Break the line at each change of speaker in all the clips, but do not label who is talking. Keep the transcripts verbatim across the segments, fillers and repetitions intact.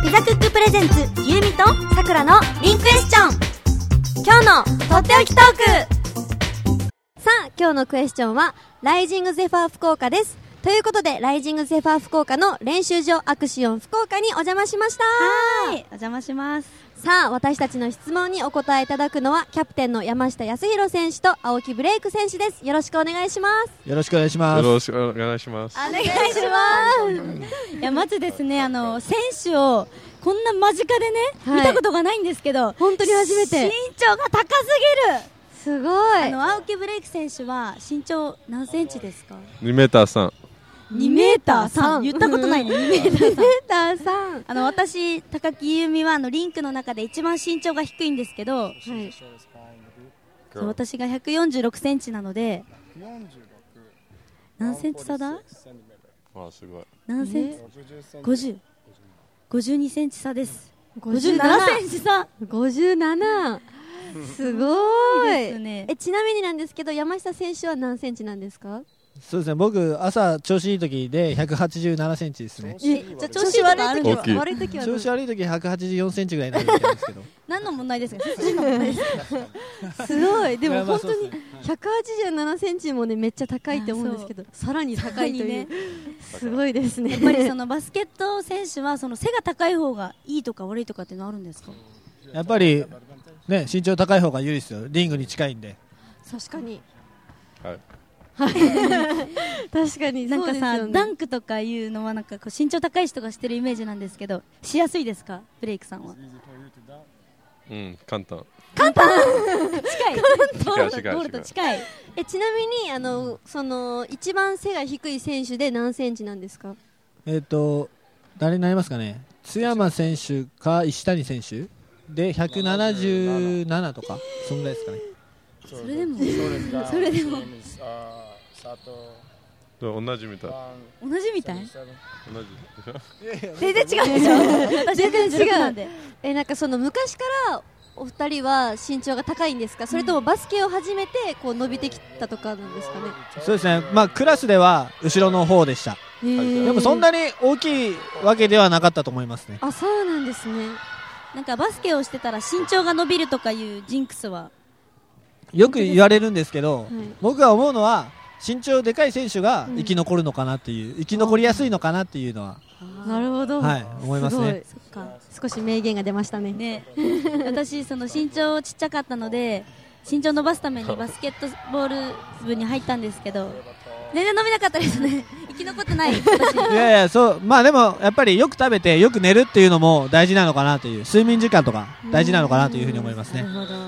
ピザクックプレゼンツゆうみとさくらのリンクエスチョン。今日のとっておきトーク。さあ今日のクエスチョンはライジングゼファー福岡です。ということでライジングゼファー福岡の練習場アクシオン福岡にお邪魔しました。
はい、お邪魔します。
さあ私たちの質問にお答えいただくのはキャプテンの山下康弘選手と青木ブレイク選手です。よろしくお願いします。
よろしくお願いします。
よろしくお願いします。
お願いします
いやまずですね、あの選手をこんな間近でね、
はい、
見たことがないんですけど、
本当に初めて。
身長が高すぎる。
すごい。
あの青木ブレイク選手は身長何センチですか？
にメーターさん。
にメーターさん。言ったことないね。にメーターさん。あの私高木優美はあのリンクの中で一番身長が低いんですけど、はい、そう私がひゃくよんじゅうろくセンチなので、何センチ差だ？
あ、すごい。
何センチ？ごじゅう。ごじゅうにセンチ差です。ごじゅうななセンチ差。
ごじゅうなな。すごい。
いいですね。
え、ちなみになんですけど山下選手は何センチなんですか？
そうですね、僕朝調子いい時でひゃくはちじゅうななセンチですね。
え、じゃあ調子悪い時は悪い時は
調子悪い時はひゃくはちじゅうよんセンチぐらいになるんですけど
何の問題ですか？筋の問題です
か？すごい。でも本当にひゃくはちじゅうななセンチもねめっちゃ高いって思うんですけど、さらに高いという、ね、すごいですね。
やっぱりそのバスケット選手はその背が高い方がいいとか悪いとかっていうのあるんですか？
やっぱりね、身長高い方が有利ですよ。リングに近いんで。
確かに。
はい。
確かに
なんかさ、
ね、
ダンクとかいうのはなんかこう身長高い人がしてるイメージなんですけど、しやすいですか？ブレイクさんは。
うん、簡単。
簡単。近い。
ゴ
ールと近い。
え、ちなみにあのその一番背が低い選手で何センチなんですか？
えっ、ー、と誰になりますかね。津山選手か石谷選手でひゃくななじゅうななとかそんぐらいですかね。
それでもそれでも
同じみたい。
同じみたい？
同じ。
全然違うでしょ。
全然違うなんで。え、なんかその昔からお二人は身長が高いんですか？それともバスケを始めてこう伸びてきたとかなんですかね？
そうですね。まあクラスでは後ろの方でした。でもそんなに大きいわけではなかったと思いますね。
あ、そうなんですね。
なんかバスケをしてたら身長が伸びるとかいうジンクスは
よく言われるんですけど、
はい、
僕が思うのは身長でかい選手が生き残るのかなっていう、うん、生き残りやすいのかなっていうのは、
なるほど、
はい、思いますね。
そっか、少し名言が出ましたね。
ね私その身長ちっちゃかったので身長伸ばすためにバスケットボール部に入ったんですけど全然伸びなかったですね。生き残ってない。い
やいや、そう、まあでもやっぱりよく食べてよく寝るっていうのも大事なのかなという、睡眠時間とか大事なのかなというふうに思いますね。
なるほど。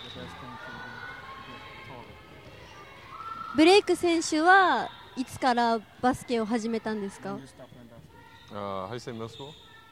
ブレイク選手はいつからバスケを始めたんですか？
あ、はい、中学生。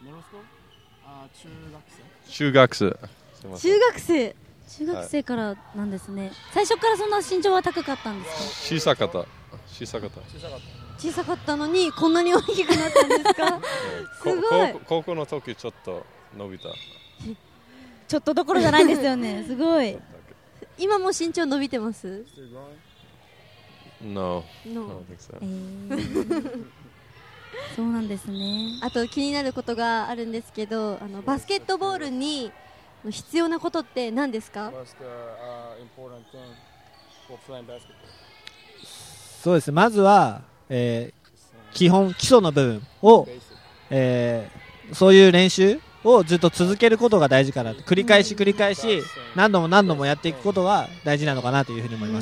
中学生。
中学生。
中学生からなんですね。最初からそんな身長は高かったんですか？
小さかった。小さかった。
小さかったのにこんなに大きくなったんですか？すごい。
高校の時ちょっと伸びた。
ちょっとどころじゃないですよね。すごい。
今も身長伸びてます？
No.
No.
えー、そうなんですね。
あと気になることがあるんですけど、あのバスケットボールに必要なことって何ですか？
そうですね、まずは、えー、基本基礎の部分を、えー、そういう練習をずっと続けることが大事かなと。繰り返し繰り返し何度も何度もやっていくことが大事なのかなというふうに思います。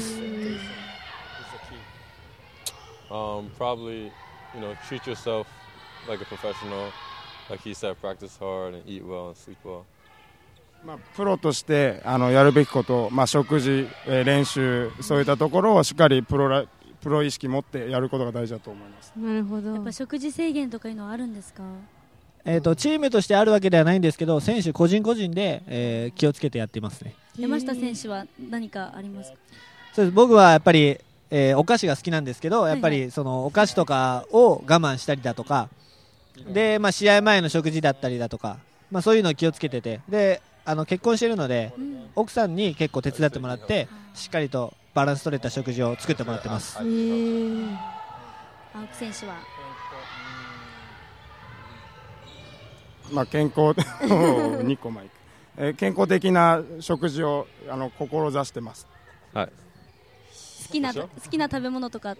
Um, probably, you know, treat yourself like a professional. Like he said, practice hard and eat well and sleep well.
まあ、プロとしてあのやるべきこと、まあ、食事、えー、練習、そういったところをしっかりプロラ、プロ意識持ってやることが大事だと思います。
なるほど。
やっぱ食事制限とかいうのはあるんですか？
えーと、チームとしてあるわけではないんですけど、選手個人個人で、えー、気をつけてやっていますね。
山下選手は何かありますか？
そうです。僕はやっぱり、えー、お菓子が好きなんですけど、やっぱりそのお菓子とかを我慢したりだとかで、まあ、試合前の食事だったりだとか、まあ、そういうのを気をつけてて、であの結婚しているので、うん、奥さんに結構手伝ってもらってしっかりとバランス取れた食事を作ってもらってます。
へー。青木選手は
まあ、健康にこマイク、えー、健康的な食事をあの志してます。
はい。
好きな好きな食べ物とかって。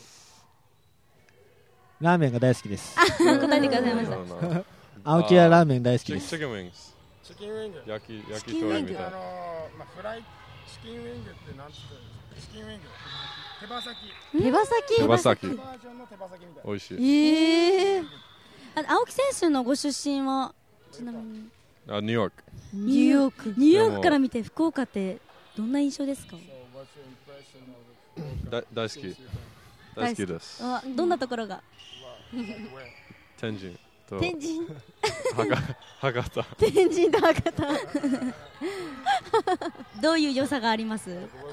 ラーメンが大好きです。
答えてくださいました。
青木はラーメン大好きです。
チキンウィングス。
チキンウィング。
焼き焼き鳥みたいな。
あのー、まあフライチキンウィングってなんつってチキンウィング。手羽先。
手羽先。
手羽先。
バージョンの手羽先みたいな。
美味しい。
ええー。あ、青木選手のご出身はちなみに。
あ、ニューヨーク。
ニューヨーク。ニューヨークから見て福岡ってどんな印象ですか？
だ大好き。大好きです。
あ、どんなところが？
天神と
天神
博多。
天神と博多。
どういう良さがあります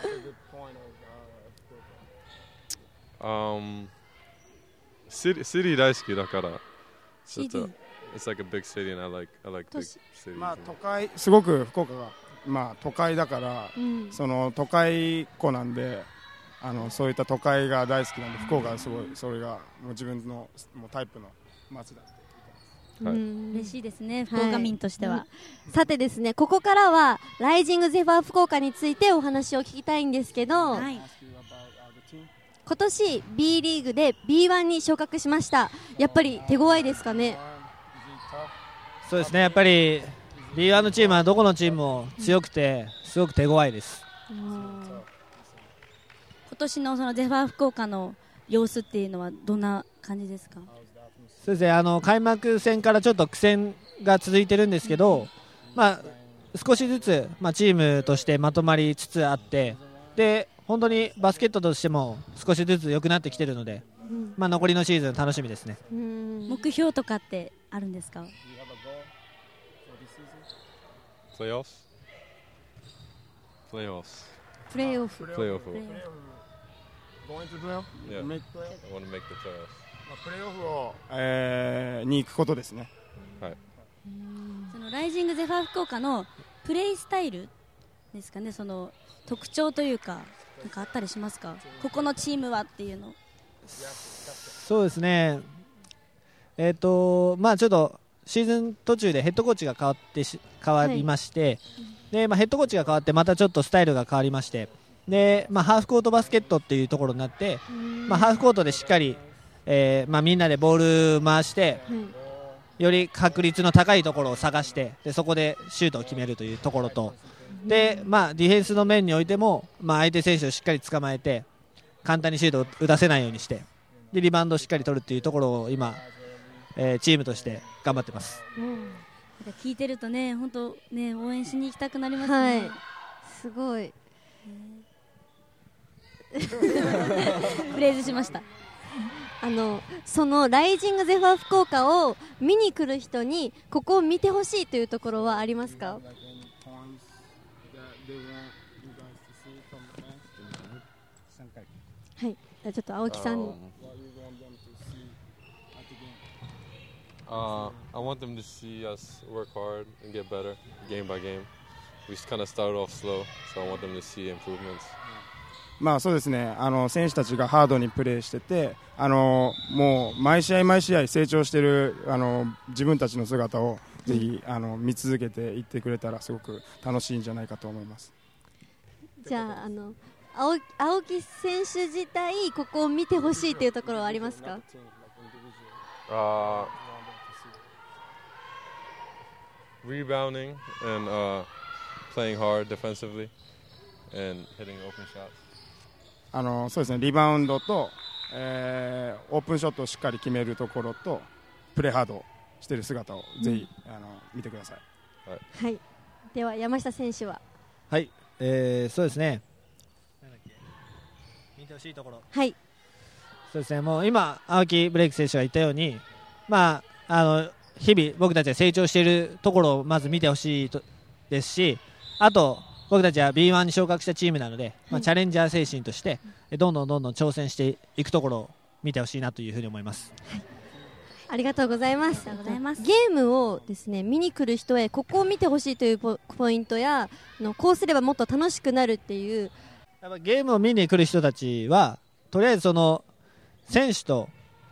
？Um, city city 大好きだから。
シティ。
It's like a big city and I like I like big cities.
まあ都会すごく福岡がまあ都会だから、うん、その都会っ子なんで。あのそういった都会が大好きなんで福岡はすごいそれがもう自分のもうタイプの街だって
言ってます。はい、嬉しいですね、福岡民としては、はい
うん、さてですね、ここからはライジングゼファー福岡についてお話を聞きたいんですけど、はい、今年 B リーグで ビーワン に昇格しました。やっぱり手強いですかね？
そうですね、やっぱり ビーワン のチームはどこのチームも強くてすごく手強いです。
うん今年のそのゼファー福岡の様子っていうのはどんな感じですか？
そうですね、あの開幕戦からちょっと苦戦が続いてるんですけど、まあ、少しずつ、まあ、チームとしてまとまりつつあってで本当にバスケットとしても少しずつ良くなってきているので、うんまあ、残りのシーズン楽しみですね。
目標とかってあるんですか？
プレーオフプレーオフ
プレーオフ
プレーオフ
Going to playoff?
Yeah.
Make playoff?
I want to make the playoffs.
プレーオフを、えー、に行くことですね。
はい。
そのライジングゼファー福岡のプレイスタイルですかね、その特徴というかなんかあったりしますか？ここのチームはっていうの。
そうですね。えっ、ー、とまあちょっとシーズン途中でヘッドコーチが変わってし変わりまして、はい、でまあヘッドコーチが変わってまたちょっとスタイルが変わりまして。でまあ、ハーフコートバスケットっていうところになって、まあ、ハーフコートでしっかり、えーまあ、みんなでボール回して、うん、より確率の高いところを探してでそこでシュートを決めるというところとで、まあ、ディフェンスの面においても、まあ、相手選手をしっかり捕まえて簡単にシュートを打たせないようにしてでリバウンドをしっかり取るというところを今、えー、チームとして頑張ってます、うん、
聞いてるとね本当ね応援しに行きたくなりますね、
はい、すごい
フレーズしました。
あのそのライジングゼファー福岡を見に来る人にここを見てほしいというところはありますか？はい、ちょっと青木さん。
Um, uh, I want them to see us work hard and get better game by game. We kind of started off slow, so I want them to see improvements.
まあそうですね、あの選手たちがハードにプレーしててあのもう毎試合毎試合成長しているあの自分たちの姿をぜひあの見続けていってくれたらすごく楽しいんじゃないかと思います。
じゃあ、あの 青, 青木選手自体ここを見てほしいというところはありますか
？uh, Rebounding and、uh, playing hard defensively and hitting open shots.
あのそうですね、リバウンドと、えー、オープンショットをしっかり決めるところとプレーハードしている姿をぜひ、うん、あの見てください。
はい、はい、では山下選手は
はい、えー、そうですね見てほしいところ
はい
そうですねもう今青木ブレイク選手が言ったようにまああの日々僕たちが成長しているところをまず見てほしいとですしあと僕たちは ビーワン に昇格したチームなので、まあ、チャレンジャー精神としてどんどんどんどん挑戦していくところを見てほしいなというふうに思います、はい、
ありがとうございます。ゲームをですね見に来る人へここを見てほしいという ポ, ポイントやのこうすればもっと楽しくなるっていう
やっぱゲームを見に来る人たちはとりあえずその選手と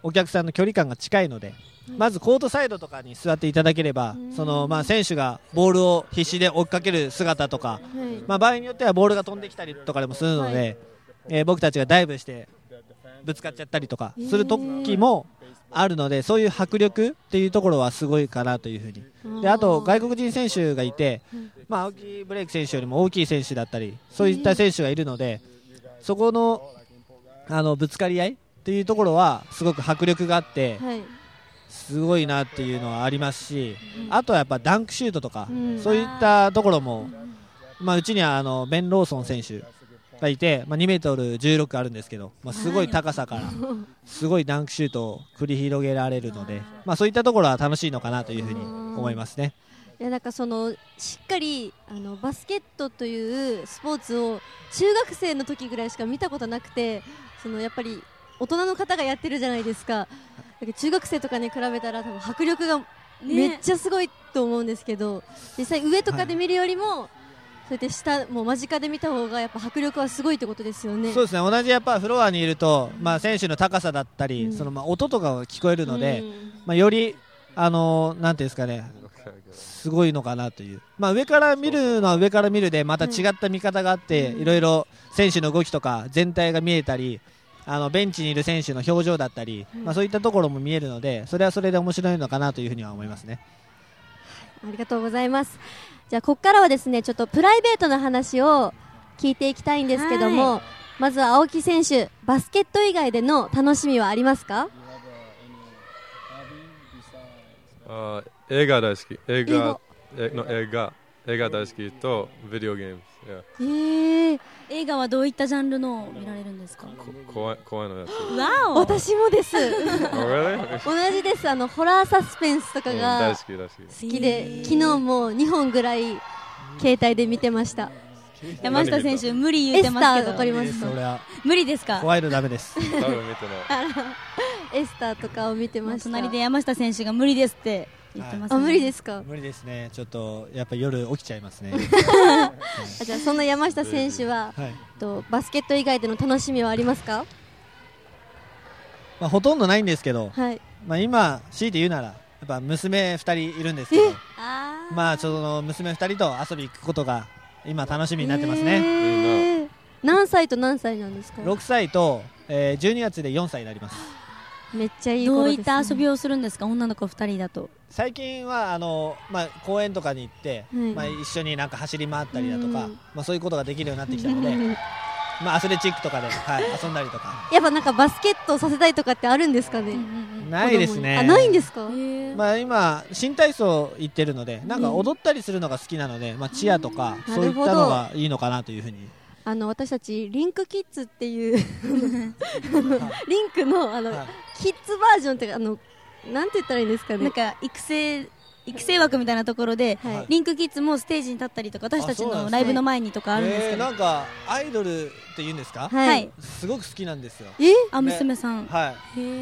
お客さんの距離感が近いので、まずコートサイドとかに座っていただければ、そのまあ選手がボールを必死で追っかける姿とか、まあ場合によってはボールが飛んできたりとかでもするので、えー僕たちがダイブしてぶつかっちゃったりとかする時もあるので、そういう迫力っていうところはすごいかなというふうに。であと外国人選手がいて、まあ、青木ブレイク選手よりも大きい選手だったりそういった選手がいるので、そこの、あのぶつかり合いっていうところはすごく迫力があって、すごいなっていうのはありますし、あとはやっぱダンクシュートとか、そういったところも、まあ、うちにはあのベン・ローソン選手がいて、まあ、にメートルじゅうろくあるんですけど、まあ、すごい高さからすごいダンクシュートを繰り広げられるので、まあ、そういったところは楽しいのかなというふうに思いますね。
いやなんかそのしっかりあのバスケットというスポーツを中学生の時ぐらいしか見たことなくて、そのやっぱり大人の方がやってるじゃないですか。だけど中学生とかに比べたら多分迫力がめっちゃすごいと思うんですけど、実際上とかで見るよりも、はい、そうやって下もう間近で見た方がやっぱ迫力はすごいってことですよね。
そうですね、同じやっぱフロアにいると、まあ、選手の高さだったり、うん、そのまあ音とかが聞こえるので、うん、まあ、よりあのー、なんていうんですかね、すごいのかなという、まあ、上から見るのは上から見るでまた違った見方があって、うん、いろいろ選手の動きとか全体が見えたり、あのベンチにいる選手の表情だったり、うん、まあ、そういったところも見えるので、それはそれで面白いのかなというふうには思いますね。
ありがとうございます。じゃあここからはですね、ちょっとプライベートな話を聞いていきたいんですけども、まずは青木選手、バスケット以外での楽しみはありますか？
あ、映画大好き。映画、えの映画、映画大好きとビデオゲーム。
えー、映画はどういったジャンルのを見られるんですか？
怖い怖いのやつ。
わお。
私もです。
really?
同じです。あのホラーサスペンスとかが好きで、昨日もにほんぐらい携帯で見てました。
山下選手無理言ってますけど、
エスターわかりますか？
無理ですか？
怖いのダメです。
多分見てない。
エスターとかを見てました。
隣で山下選手が無理ですって言ってますね。
はい、あ、無理ですか？
無理ですね。ちょっとやっぱ夜起きちゃいますね。
はい、じゃあそんな山下選手は、はい、とバスケット以外での楽しみはありますか？
まあ、ほとんどないんですけど、
はい、まあ、
今強いて言うならやっぱ娘ふたりいるんですけど、あまあその娘ふたりと遊び行くことが今楽しみになってますね。
えー、何歳と何歳なんですか？
ろくさいと、えー、じゅうにがつでよんさいになります。
めっちゃいい頃ですね。
どういった遊びをするんですか？女の子ふたりだと。
最近はあの、まあ、公園とかに行って、はい、まあ、一緒になんか走り回ったりだとか、まあ、そういうことができるようになってきたのでまあアスレチックとかで、はい、遊んだりとか。
やっぱなんかバスケットをさせたいとかってあるんですかね？
ないですね。
あ、ないんですか？
まあ、今新体操行ってるので、なんか踊ったりするのが好きなので、まあ、チアとかそういったのがいいのかなというふうに。
あの私たちリンクキッズっていうリンクのあの、はい、キッズバージョンっていうか、あのなんて言ったらいいんですかね、
なんか育成育成枠みたいなところで、はい、リンクキッズもステージに立ったりとか、私たちのライブの前にとかあるんですけど、
えー、なんかアイドルっていうんですか、
はい、
すごく好きなんですよ。
えあ、娘さん、
はい、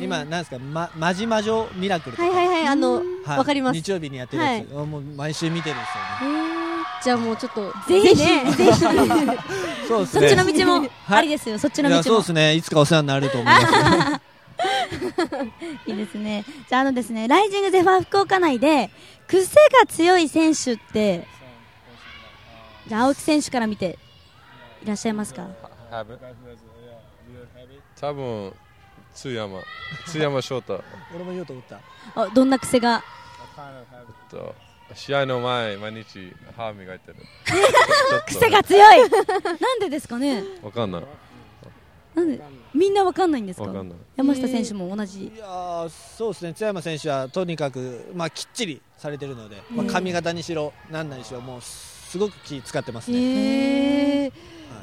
今なんですか、ま、マジ魔女ミラクルとか、
はいはいはい、あの、はい、わかります。
日曜日にやってるやつ、はい、もう毎週見てるんですよね。
じゃあもうちょっと
ぜひね、ぜひ
そうですね、
そっちの道もありですよ、はい、そっちの道も。
いや、そうですね、いつかお世話になると思います
いいですね。じゃあ、あのですね、ライジングゼファー福岡内で癖が強い選手って、じゃあ青木選手から見ていらっしゃいますか？
多分津山津山翔太。
俺も言おうと思った。
あ、どんな癖が？
えっと試合の前毎日歯磨いてる
癖が強いなんでですかね？
わかんない。
なんでみんなわかんないんですか？
わかんない。
山下選手も同じ。
いや、そうですね、津山選手はとにかく、まあ、きっちりされてるので、まあ、髪型にしろなんなにしろもうすごく気使ってますね。
へー、はい、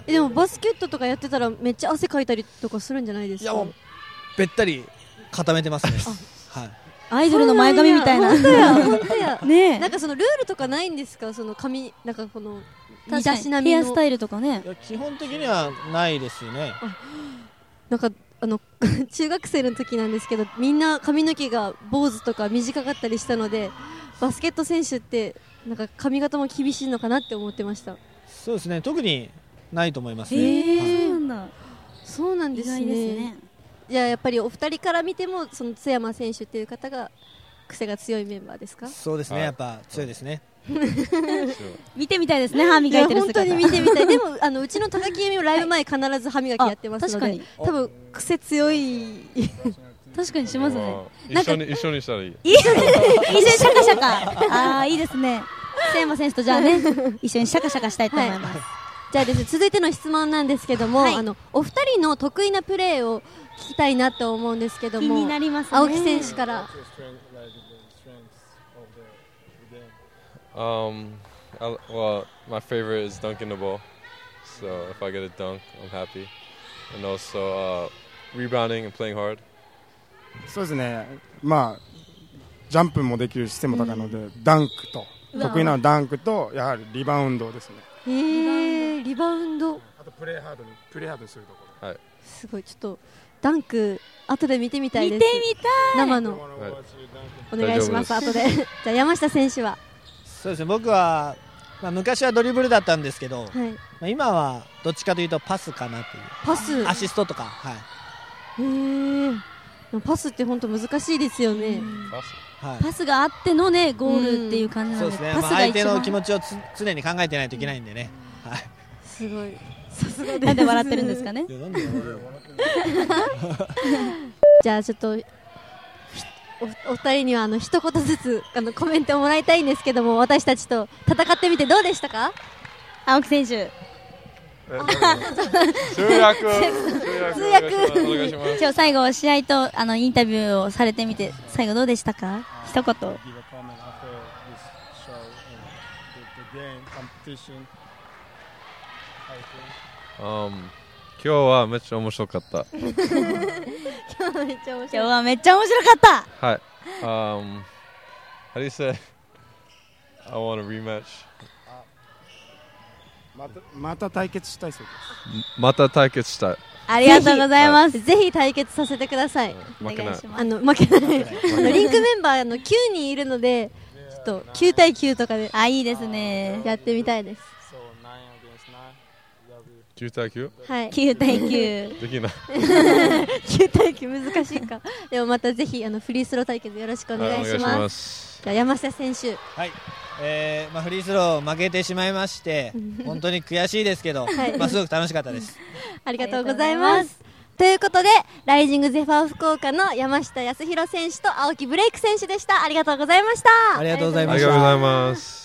でもバスケットとかやってたらめっちゃ汗かいたりとかするんじゃないですか？
いや、もうべったり固めてますねはい、
アイドルの前髪みたいな。
本当や本当や
ねえ、
なんかそのルールとかないんですか？その髪、なんかこの身だしな
みのヘアスタイルとかね。
いや、基本的にはないですね。
なんかあの中学生の時なんですけど、みんな髪の毛が坊主とか短かったりしたので、バスケット選手ってなんか髪型も厳しいのかなって思ってました。
そうですね、特にないと思いますね。
へー、そうなんだ。
そうなんですね。 じゃあやっぱりお二人から見てもその津山選手っていう方が癖が強いメンバーですか？
そうですね、やっぱ強いですね。
見てみたいですね、歯磨いてる姿。
本当に見てみたい。でもあのうちの高木由美もライブ前必ず歯磨きやってますので、多分癖強い。
確かにしますね。
一緒に一緒にしたらいい。
一緒にシャカシャカ。ああ、いいですね。津山選手とじゃあね、一緒にシャカシャカしたいと思います。
じゃあですね、続いての質問なんですけども、あのお二人の得意なプレーを聞きたいなと思うんですけども、
気になりますね。
青木選手から。
Um, I, well, my favorite is dunking the ball. So if I get a dunk, I'm happy. And also uh, rebounding and playing hard.
そうですね。まあジャンプもできるし背も高いので、うん、ダンクと得意なダンクとやはりリバウンドですね。
へー、リバウンド。
あとプレーハードにプレーハードにするところ。
はい。
すごい、ちょっとダンク後で見てみたいです。
見てみたい。
生の、はい、お願いします。後で。じゃあ山下選手は。
そうですね、僕は、まあ、昔はドリブルだったんですけど、はい、まあ、今はどっちかというとパスかなという。
パス、
アシストとか、はい。
へー、パスって本当難しいですよね。
はい、パスがあってのねゴールっていう感じなので、
そうですね、まあ、相手の気持ちをつ常に考えてないといけないんでね、うん、はい、
すごい、さすがです。
なんで笑ってるんですかね。
じゃあちょっとお, お二人にはあの一言ずつあのコメントをもらいたいんですけども、私たちと戦ってみてどうでしたか？青木選手。
通訳通訳お願いします。
今日最後試合とあのインタビューをされてみて最後どうでしたか？一言。
Um, 今日はめっちゃ面白かった。
今日はめっちゃ面白い。
今日はめっちゃ面白かった。
はい。Um, how do you say? I want a rematch.
また、また対決したいそうです。
また対決したい。
ありがとうございます。
ぜひ対決させてください。
負けない。
あの負けない。リンクメンバーのきゅうにんいるので、ちょっときゅうたいきゅうとかで、
あ、いいですね。
やってみたいです。
きゅうたいきゅう？
はい。
きゅうたいきゅう。
できない。
きゅうたいきゅう難しいか。でもまたぜひあのフリースロー対決よろしくお願いします。お願いします。じゃあ山下選手。
はい。えーまあ、フリースロー負けてしまいまして本当に悔しいですけど、はい、まあ、すごく楽しかったです。
ありがとうございます。ということでライジングゼファー福岡の山下泰弘選手と青木ブレイク選手でした。ありがとうございました。
ありがとうございました。
ありがとうございます。